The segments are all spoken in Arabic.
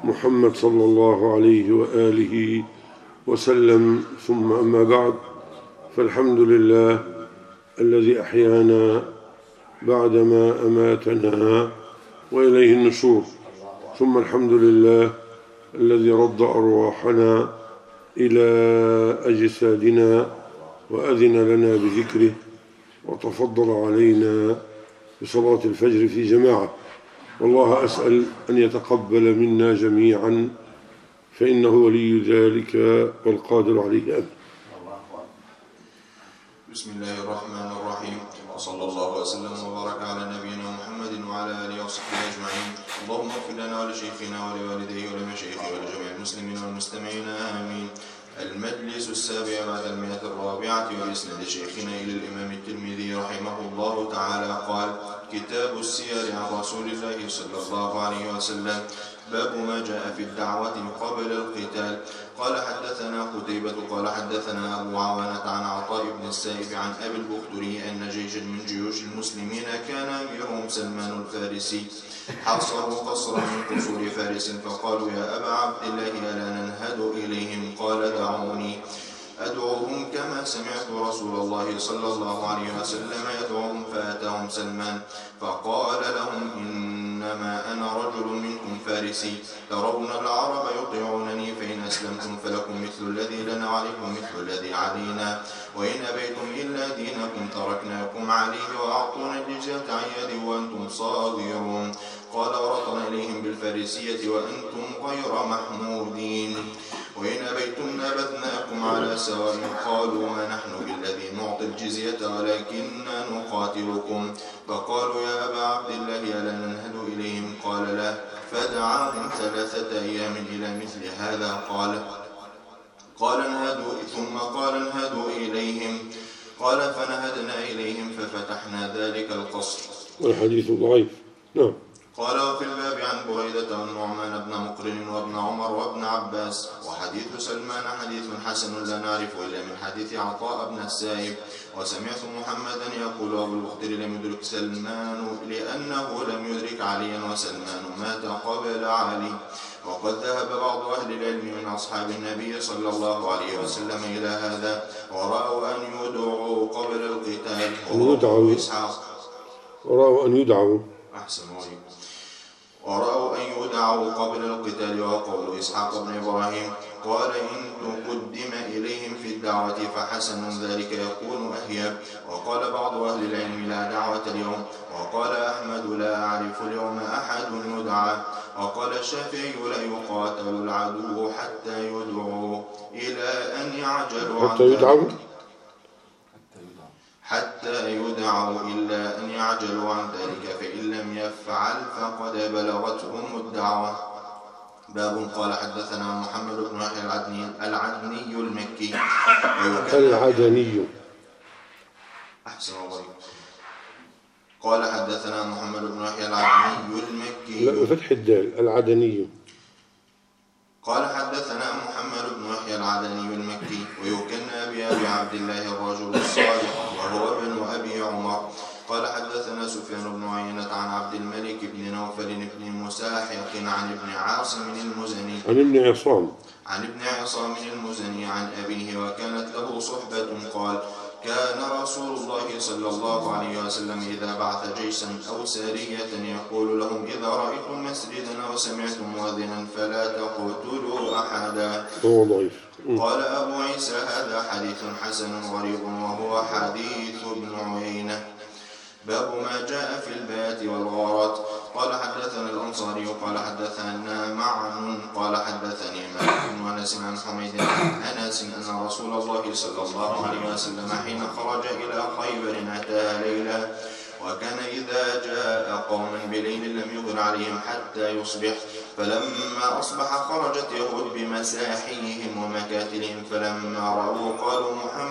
محمد صلى الله عليه وآله وسلم. ثم أما بعد، فالحمد لله الذي أحيانا بعدما أماتنا وإليه النشور، ثم الحمد لله الذي رد أرواحنا إلى أجسادنا وأذن لنا بذكره وتفضل علينا بصلاة الفجر في جماعة. والله أسأل أن يتقبل منا جميعا، فإنه ولي ذلك والقادر عليه. أمين. بسم الله الرحمن الرحيم، وصلى الله وسلم وبارك على نبينا محمد وعلى آله وصحبه أجمعين. اللهم اغفر لنا ولشيخنا ولوالديه ولمشايخه ولجميع المسلمين والمستمعين، آمين. المجلس السابع بعد 104 وإسناد شيخنا إلى الإمام الترمذي رحمه الله تعالى قال: كتاب السير عن رسول الله صلى الله عليه وسلم، باب ما جاء في الدعوة قبل القتال. قال حدثنا قتيبة قال حدثنا أبو عوانة عن عطاء بن السائب عن أبي البختري أن جيشا من جيوش المسلمين كان أميرهم سلمان الفارسي حصروا قصرا من قصور فارس، فقالوا: يا أبا عبد الله ألا ننهد إليهم؟ قال: دعوني أدعوهم كما سمعت رسول الله صلى الله عليه وسلم يدعوهم. فأتاهم سلمان فقال لهم: إنما أنا رجل منكم فارسي، ترون العرب يطيعونني، فإن أسلمتم فلكم مثل الذي لنا وعليكم مثل الذي علينا، وإن أبيتم إلا دينكم تركناكم عليه، وأعطونا الجزية عن يد وأنتم صاغرون. قال: ورطنا إليهم بالفارسية وأنتم غير محمودين، وإن أبيتم نبذناكم على سواء. قالوا: ما نحن بالذي نعطي الجزية ولكننا نقاتلكم. فقالوا: يا أبا عبد الله ألا ننهد إليهم؟ قال: لا. فدعاهم 3 أيام إلى مثل هذا. قال انهدوا، ثم قال: انهدوا إليهم. قال: فنهدنا إليهم ففتحنا ذلك القصر. والحديث ضعيف. نعم. قال: وفي الباب عن بريدة والنعمان بن مقرن وابن عمر وابن عباس. وحديث سلمان حديث حسن لا نعرف إلا من حديث عطاء بن السائب. وسمعت محمدا يقول: أبو البختر لم يدرك سلمان لأنه لم يدرك عليا، وسلمان مات قبل علي. وقد ذهب بعض أهل العلم من أصحاب النبي صلى الله عليه وسلم إلى هذا، ورأوا أن يدعوا قبل القتال. ورأوا أن يدعوا ورأوا أن يدعوا قبل القتال. وقول إسحاق بن إبراهيم قال: إن تقدم إليهم في الدعوة فحسن ذلك يكون أهيب. وقال بعض أهل العلم: لا دعوة اليوم. وقال أحمد: لا أعرف اليوم أحد يدعى. وقال الشافعي: لا يقاتل العدو حتى يدعوا إلى أن يعجلوا حتى يدعوا إلا أن يعجلوا عن ذلك، فإن لم يفعل فقد بلغتهم الدعوة. باب. قال حدثنا محمد بن يحيى العدني المكي قال حدثنا محمد بن يحيى العدني المكي بفتح الدال العدني. قال حدثنا محمد بن يحيى العدني المكي ويكنى بأبي عبد الله الرجل الصالح، وهو ابن أبي عمر. قال حدثنا سفيان بن عيينة عن عبد الملك بن نوفل بن مساحق عن ابن عاصم المزني عن ابن عصام المزني عن أبيه، وكانت له صحبة. قال: كان رسول الله صلى الله عليه وسلم إذا بعث جيشا أو سارية يقول لهم: إذا رأيتم مسجدا وسمعتم مؤذنا فلا تقتلوا أحدا. قال أبو عيسى: هذا حديث حسن غريب، وهو حديث ابن عيينة. باب ما جاء في البيات والغارات. قال حدثنا الأنصاري قال حدثنا معن قال حدثني مالك بن أنس عن حميد عن أنس أن رسول الله صلى الله عليه وسلم حين خرج إلى خيبر أتاها ليلا، وكان إذا جاء قوما بليل لم يغر عليهم حتى يصبح، فلما أصبح خرجت يهود بمساحيهم ومكاتلهم، فلما رأوا قالوا: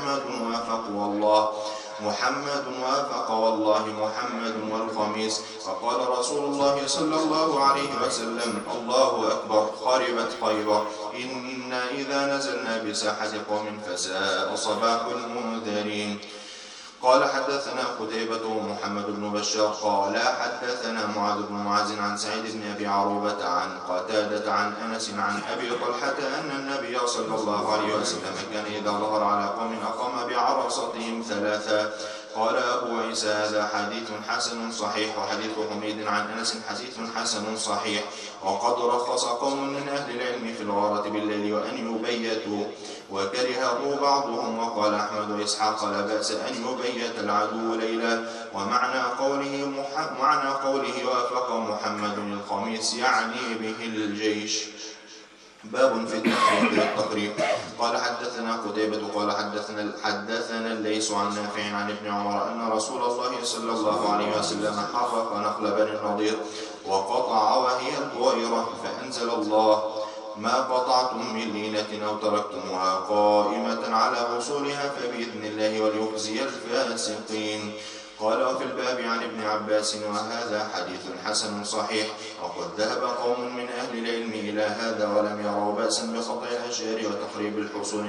محمد وافق والله محمد والخميس. فقال رسول الله صلى الله عليه وسلم: الله أكبر، خربت خيبر، إنا إذا نزلنا بساحة قوم فساء صباح المنذرين. قال حدثنا قتيبة ومحمد بن بشار قال حدثنا معاذ بن معاذ عن سعيد بن أبي عروبة عن قتادة عن أنس عن أبي طلحة أن النبي صلى الله عليه وسلم كان إذا ظهر على قوم أقام بعرصتهم ثلاثا. قال أبو عيسى هذا حديث حسن صحيح. وحديث حميد عن أنس حديث حسن صحيح. وقد رخص قوم من أهل العلم في الغارة بالليل وأن يبيتوا وكرهه بعضهم. وقال أحمد وإسحاق لا بأس أن يبيت العدو ليلا. ومعنى قوله وافق محمد القميص يعني به الجيش. باب في التحريق والتقريب. قال حدثنا قتيبة قال حدثنا الليث عن نافع عن ابن عمر أن رسول الله صلى الله عليه وسلم حرق نخل بني النضير وقطع وهي البويرة فأنزل الله ما قطعتم من لينة أو تركتموها قائمة على أصولها فبإذن الله وليخزي الفاسقين. قال وفي الباب عن ابن عباس وهذا حديث حسن صحيح. وقد ذهب قوم من أهل العلم إلى هذا ولم يروا بأسا بقطع الأشجار وتقريب الحصون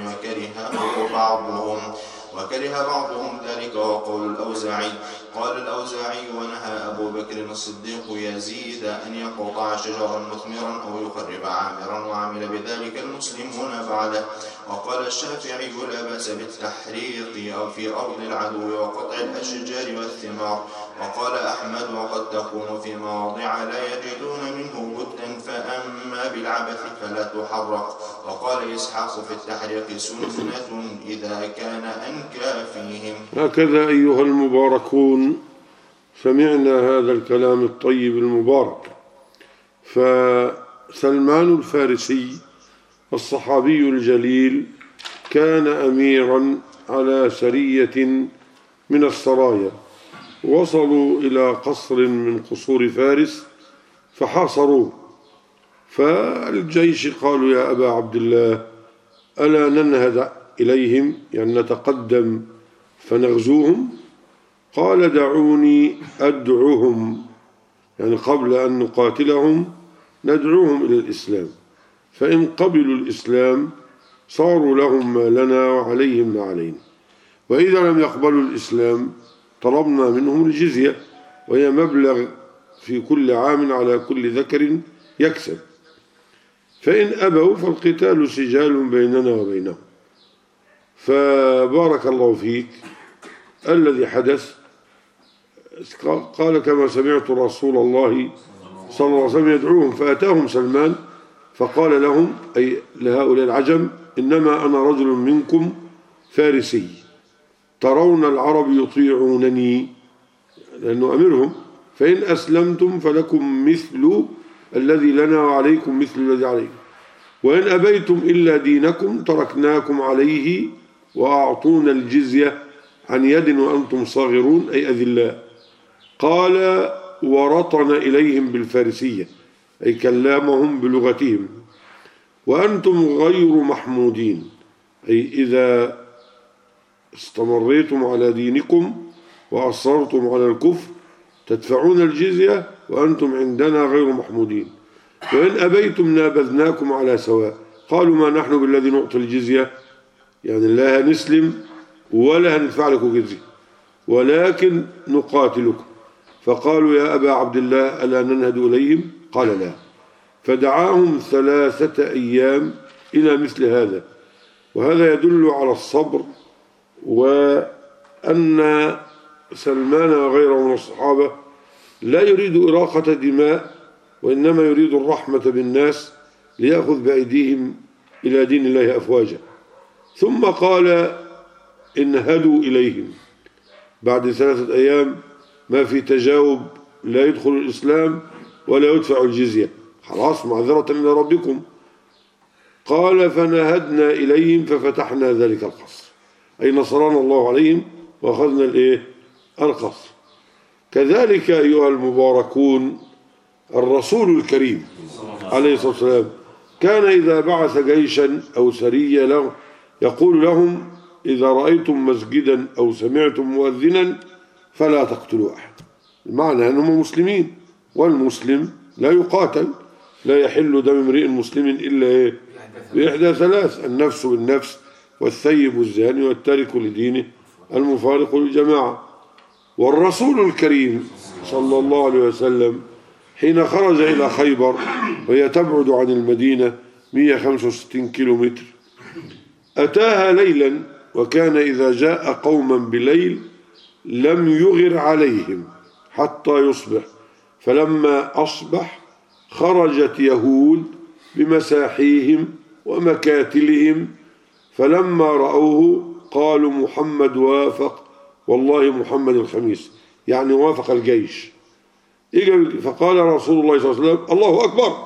وكره بعضهم ذلك. وقول الأوزاعي قال الأوزاعي ونهى أبو بكر الصديق يزيد أن يقطع شجرا مثمرا أو يخرب عامرا وعمل بذلك المسلمون بعده. وقال الشافعي لا بأس بالتحريق أو في أرض العدو وقطع الأشجار والثمار. وقال أحمد وقد تكون في مواضع لا يجدون منه بدا فأما بالعبث فلا تحرق. وقال إسحاق في التحريق سنة إذا كان أنكى فيهم. هكذا أيها المباركون سمعنا هذا الكلام الطيب المبارك. فسلمان الفارسي الصحابي الجليل كان أميرا على سرية من السرايا، وصلوا إلى قصر من قصور فارس فحاصروه. فالجيش قالوا يا أبا عبد الله ألا ننهد إليهم، يعني نتقدم فنغزوهم؟ قال دعوني أدعوهم، يعني قبل أن نقاتلهم ندعوهم إلى الإسلام، فإن قبلوا الإسلام صاروا لهم ما لنا وعليهم ما علينا، وإذا لم يقبلوا الإسلام طلبنا منهم الجزية، وهي مبلغ في كل عام على كل ذكر يكسب، فإن أبوا فالقتال سجال بيننا وبينهم. فبارك الله فيك الذي حدث قال كما سمعت رسول الله صلى الله عليه وسلم يدعوهم، فأتاهم سلمان فقال لهم أي لهؤلاء العجم إنما أنا رجل منكم فارسي ترون العرب يطيعونني لأنه أمرهم، فإن أسلمتم فلكم مثل الذي لنا وعليكم مثل الذي عليكم، وإن أبيتم إلا دينكم تركناكم عليه وأعطونا الجزية عن يد وأنتم صاغرون أي أذلاء. قال ورطن إليهم بالفارسية أي كلامهم بلغتهم، وأنتم غير محمودين أي إذا استمريتم على دينكم وأصررتم على الكفر تدفعون الجزية وأنتم عندنا غير محمودين، وإن أبيتم نابذناكم على سواء. قالوا ما نحن بالذي نعطي الجزية، يعني لا نسلم ولا ندفع لكم جزية ولكن نقاتلكم. فقالوا يا أبا عبد الله ألا ننهد إليهم؟ قال لا. فدعاهم 3 أيام إلى مثل هذا، وهذا يدل على الصبر، وأن سلمان وغيره من الصحابة لا يريد إراقة دماء، وإنما يريد الرحمة بالناس ليأخذ بأيديهم إلى دين الله أفواجا. ثم قال انهدوا إليهم بعد 3 أيام، ما في تجاوب، لا يدخل الإسلام ولا يدفع الجزية، خلاص معذرة إلى ربكم. قال فنهدنا إليهم ففتحنا ذلك القصر، أي نصرنا الله عليهم وأخذنا القصر. كذلك أيها المباركون الرسول الكريم عليه الصلاة والسلام كان إذا بعث جيشا أو سرية له يقول لهم إذا رأيتم مسجدا أو سمعتم مؤذنا فلا تقتلوا أحد، المعنى أنهم مسلمين، والمسلم لا يقاتل، لا يحل دم امرئ مسلم إلا بإحدى 3: النفس بالنفس والثيب الزاني والتارك لدينه المفارق للجماعة. والرسول الكريم صلى الله عليه وسلم حين خرج إلى خيبر وهي تبعد عن المدينة 165 كيلومتر أتاها ليلا، وكان إذا جاء قوما بليل لم يغر عليهم حتى يصبح، فلما أصبح خرجت يهود بمساحيهم ومكاتلهم، فلما رأوه قالوا محمد وافق، والله محمد الخميس، يعني وافق الجيش. فقال رسول الله صلى الله عليه وسلم الله أكبر،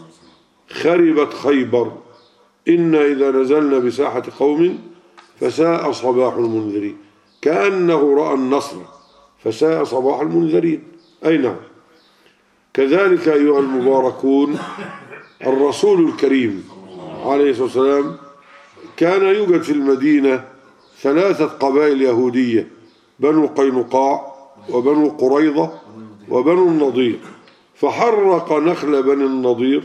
خربت خيبر، إنا إذا نزلنا بساحة قوم فساء صباح المنذرين، كأنه رأى النصر فساء صباح المنذرين. أي نعم. كذلك أيها المباركون الرسول الكريم عليه الصلاة والسلام كان يوجد في المدينة 3 قبائل يهودية، بنو قينقاع وبنو قريظة وبنو النضير، فحرق نخل بني النضير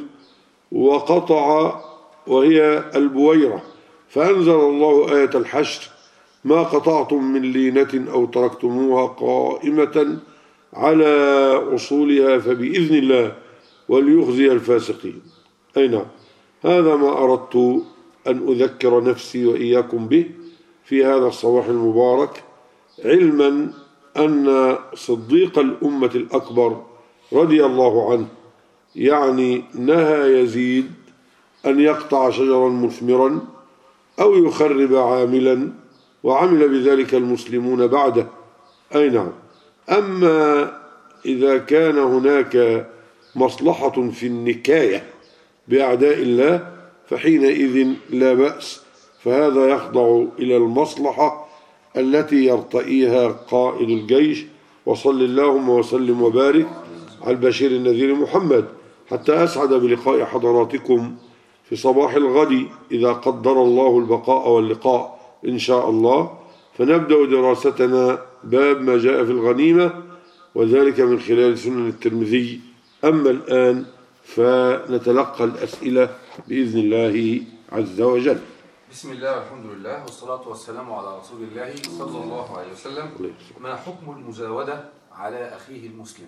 وقطع وهي البويرة، فأنزل الله آية الحشر ما قطعتم من لينة أو تركتموها قائمة على أصولها فبإذن الله وليخزي الفاسقين. أي نعم. هذا ما أردت أن أذكر نفسي وإياكم به في هذا الصباح المبارك، علما أن صديق الأمة الأكبر رضي الله عنه يعني نهى يزيد أن يقطع شجرا مثمرا أو يخرب عاملا، وعمل بذلك المسلمون بعده. أي نعم. أما إذا كان هناك مصلحة في النكاية بأعداء الله فحينئذ لا بأس، فهذا يخضع إلى المصلحة التي يرتئيها قائد الجيش. وصل اللهم وسلم وبارك على البشير النذير محمد، حتى أسعد بلقاء حضراتكم في صباح الغد إذا قدر الله البقاء واللقاء إن شاء الله. فنبدأ دراستنا باب ما جاء في الغنيمة، وذلك من خلال سنن الترمذي. أما الآن فنتلقى الأسئلة بإذن الله عز وجل. بسم الله والحمد لله والصلاة والسلام على رسول الله صلى الله عليه وسلم. ما حكم المزاودة على أخيه المسلم؟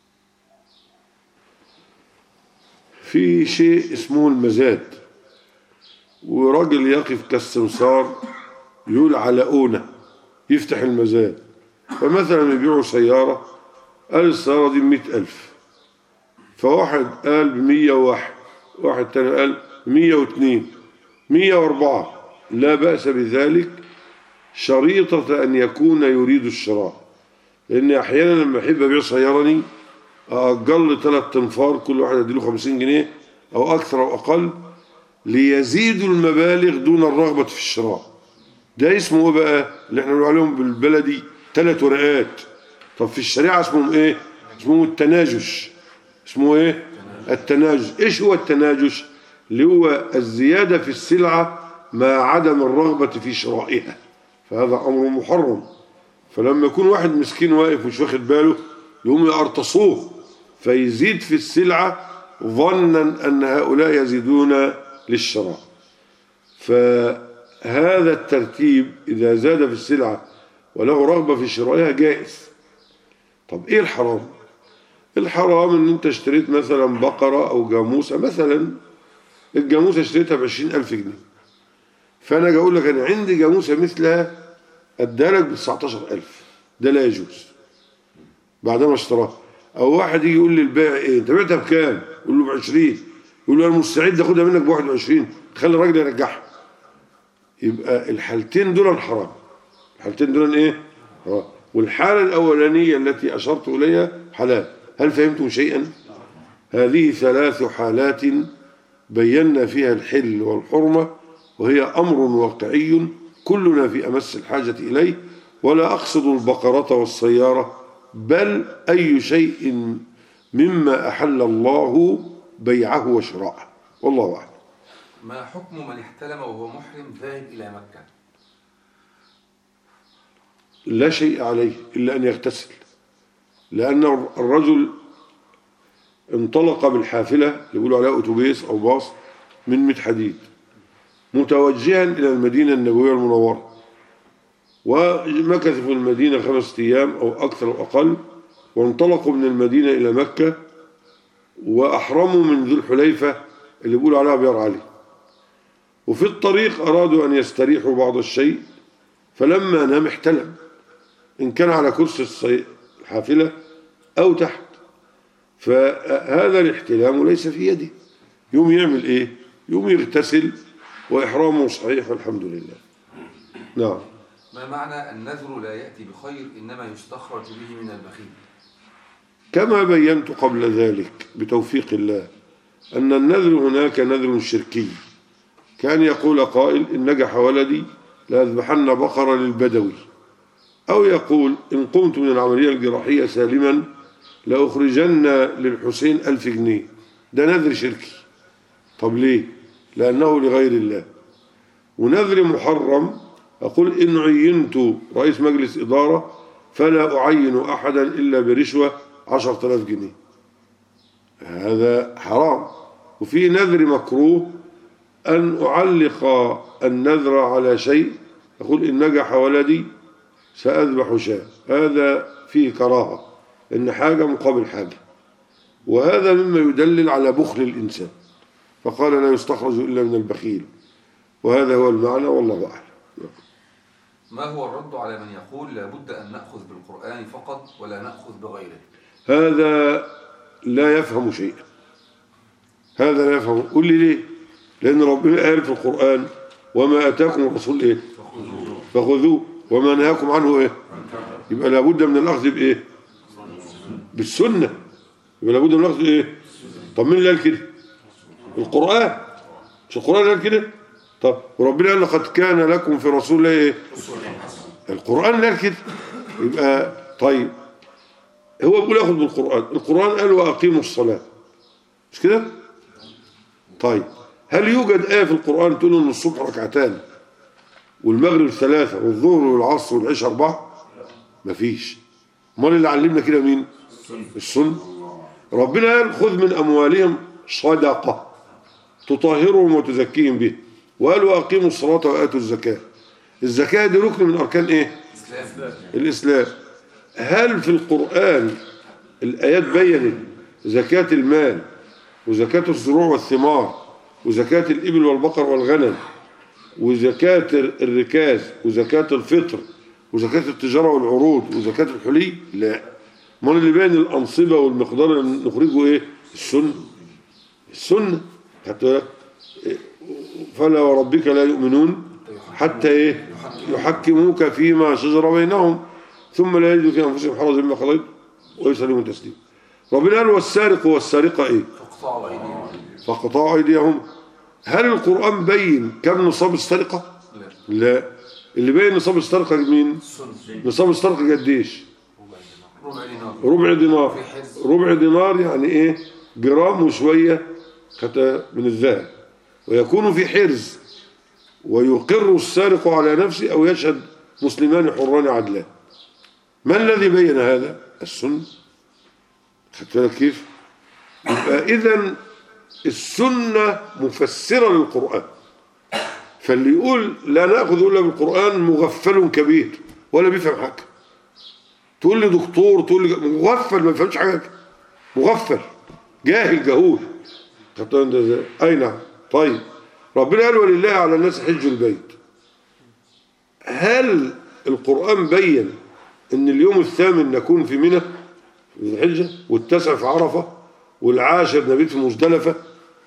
في شيء اسمه المزاد، وراجل يقف كالسمسار يقول على أونة يفتح المزاد. فمثلا يبيعوا سيارة، قال السيارة دي 100,000، فواحد قال ب101، واحد تاني قال 102، 104، لا بأس بذلك شريطة أن يكون يريد الشراء. لأن أحيانا لما أحب أبيع سيارني أقل 3 أنفار، كل واحد أديله 50 جنيه أو أكثر أو أقل، ليزيدوا المبالغ دون الرغبة في الشراء. ده اسمه بقى اللي احنا بنقول عليهم بالبلدي 3 ورقات. طب في الشريعة اسمهم ايه؟ اسمهم التناجش. اسمه ايه؟ التناجش. ايش هو التناجش؟ اللي هو الزيادة في السلعة مع عدم الرغبة في شرائها، فهذا أمر محرم. فلما يكون واحد مسكين واقف مش واخد باله يقوم يقرطصوه فيزيد في السلعة ظنا أن هؤلاء يزيدون للشراء. فهذا الترتيب إذا زاد في السلعة وله رغبة في شرائها جائز. طب إيه الحرام؟ الحرام إن أنت اشتريت مثلا بقرة أو جاموسة، مثلا الجاموسة اشتريتها ب20,000 جنيه، فأنا أجي أقول لك أنا عندي جاموسة مثلها أديها لك ب19,000، ده لا يجوز بعدما اشتراها. أو واحد يجي يقول لي البيع إيه؟ أنت بعتها بكام؟ يقول له ب20، يقول له أنا مستعد أخدها منك ب21، تخلي الراجل يرجعها. يبقى الحالتين دول حرام. الحالتين دول إيه؟ حرام. والحالة الأولانية التي أشرت إليها حلال. هل فهمتم شيئا؟ هذه 3 حالات بينا فيها الحل والحرمة، وهي أمر واقعي كلنا في أمس الحاجة إليه. ولا أقصد البقرة والسيارة، بل أي شيء مما أحل الله بيعه وشراءه. والله أعلم. ما حكم من احتلم وهو محرم ذاهب إلى مكة؟ لا شيء عليه إلا أن يغتسل، لأن الرجل انطلق بالحافلة اللي يقولوا عليها أتوبيس أو باص من مدحديد متوجها إلى المدينة النبوية المنورة، ومكثوا في المدينة 5 أيام أو أكثر أو أقل، وانطلقوا من المدينة إلى مكة، وأحرموا من ذو الحليفة اللي بيقولوا عليها بيار علي. وفي الطريق أرادوا أن يستريحوا بعض الشيء، فلما نام احتلم، إن كان على كرسي الحافلة أو تحت، فهذا الاحتلام ليس في يده. يوم يعمل إيه؟ يوم يغتسل وإحرامه صحيح والحمد لله. نعم. ما معنى النذر لا يأتي بخير إنما يستخرج به من البخيل؟ كما بينت قبل ذلك بتوفيق الله أن النذر هناك نذر شركي، كان يقول قائل إن نجح ولدي لأذبحن بقرة للبدوي، أو يقول إن قمت من العملية الجراحية سالما لأخرجن للحسين 1000 جنيه. ده نذر شركي. طب ليه؟ لأنه لغير الله. ونذر محرم أقول إن عينت رئيس مجلس إدارة فلا أعين أحدا إلا برشوة 10,000 جنيه، هذا حرام. وفي نذر مكروه أن أعلق النذر على شيء، أقول إن نجح ولدي سأذبح شاة، هذا فيه كراهة، إن حاجة مقابل حاجة، وهذا مما يدلل على بخل الإنسان، فقال لا يستخرج إلا من البخيل، وهذا هو المعنى والله أعلم. ما هو الرد على من يقول لابد أن نأخذ بالقرآن فقط ولا نأخذ بغيره؟ هذا لا يفهم شيئا، هذا لا يفهم. قل لي ليه؟ لأن ربنا قال في القرآن وما أتاكم الرسول إيه؟ فخذوه وما نهاكم عنه إيه؟ يبقى لابد من الأخذ بإيه؟ بالسنة. يبقى لابد من الأخذ إيه؟ طب مين اللي قال كده؟ القرآن. مش القرآن اللي قال كده؟ طب وربنا قال لقد كان لكم في رسول الله إيه؟ القرآن اللي قال كده. يبقى طيب هو بيقول ياخذ بالقرآن، القرآن قال وأقيموا الصلاة، مش كده؟ طيب هل يوجد آية في القرآن تقول إن الصبح 2 والمغرب 3 والظهر والعصر والعشاء 4؟ مفيش. امال اللي علمنا كده مين؟ السنة. ربنا قال خذ من أموالهم صدقة تطهرهم وتزكيهم به، وقال وأقيموا الصلاة وآتوا الزكاة. الزكاة دي ركن من أركان إيه؟ الإسلام. هل في القرآن الآيات بيّنت زكاة المال وزكاة الزروع والثمار وزكاة الإبل والبقر والغنم وزكاة الركاز وزكاة الفطر وزكاة التجارة والعروض وزكاة الحلي؟ لا. امال اللي بين الأنصبة والمقدار اللي نخرجه إيه؟ السنة. حتى فلا وربك لا يؤمنون حتى إيه؟ يحكموك فيما شجر بينهم ثم لا يجدوا في أنفسهم حرجا مما قضيت ويسلموا تسليما. ربنا قال والسارق والسارقة إيه؟ فاقطعوا أيديهم. هل القرآن بين كم نصاب السرقة؟ لا. اللي بين نصاب السرقة مين؟ نصاب السرقة قديش؟ ربع دينار يعني إيه؟ جرام وشوية من الذهب، ويكون في حرز، ويقر السارق على نفسه أو يشهد مسلمان حران عدلان. ما الذي بين هذا؟ السنة. خدت بالك كيف؟ يبقى إذن السنة مفسرة للقرآن. فاللي يقول لا نأخذ إلا بالقرآن مغفل كبير ولا بيفهم حاجة. تقول لي دكتور، تقول لي مغفل ما بيفهمش حاجة، مغفل جاهل جهول. أي نعم. طيب ربنا قال ولله على الناس حج البيت. هل القرآن بين ان اليوم الثامن نكون في منى في الحجة، والتاسع في عرفة، والعاشر نبيت في مزدلفة،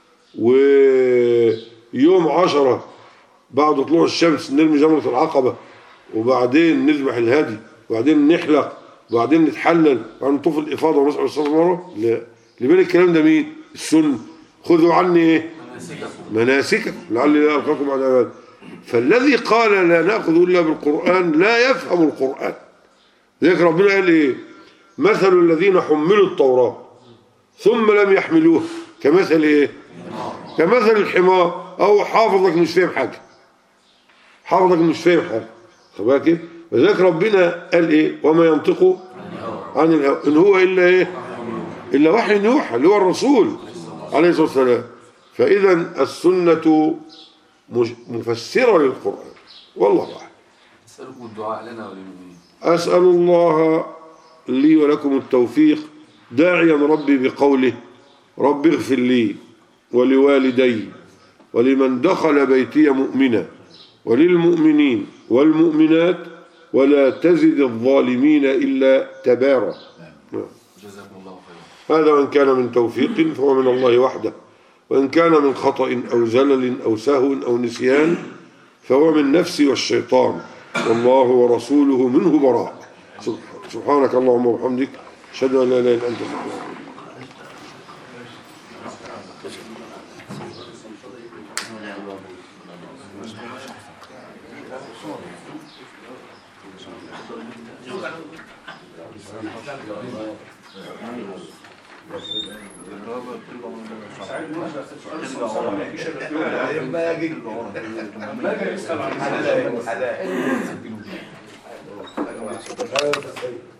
ويوم 10 بعد طلوع الشمس نرمي جمرة العقبة، وبعدين نذبح الهدي، وبعدين نحلق، وبعدين نتحلل، وبعدين نطوف الإفاضة ونسعى الصلاة والمروة؟ لا. اللي بين الكلام ده مين؟ السنة. خذوا عني ايه؟ مناسككم لعلي لا ألقاكم على عباد. فالذي قال لا نأخذ إلا بالقرآن لا يفهم القرآن. ذلك ربنا قال ايه؟ مثل الذين حملوا التوراة ثم لم يحملوها كمثل ايه؟ كمثل الحمار. او حافظك مش فاهم حاجة، حافظك مش فاهم حاجة. خد بالك كيف؟ وذلك ربنا قال ايه؟ وما ينطق عن الهوى ان هو الا ايه؟ الا وحي يوحى، اللي هو الرسول عليه الصلاة والسلام. فاذا السنة مفسرة للقرآن والله أعلم. أسألكم الدعاء لنا وللمؤمنين. أسأل الله لي ولكم التوفيق، داعيا ربي بقوله: رب اغفر لي ولوالدي ولمن دخل بيتي مؤمنا وللمؤمنين والمؤمنات ولا تزد الظالمين إلا تبارا. جزاكم الله خيرا. هذا وإن كان من توفيق فهو من الله وحده، وإن كان من خطأ أو زلل أو سهو أو نسيان فهو من نفسي والشيطان، والله ورسوله منه براء. سبحانك اللهم وبحمدك، أشهد أن لا إله إلا أنت. ما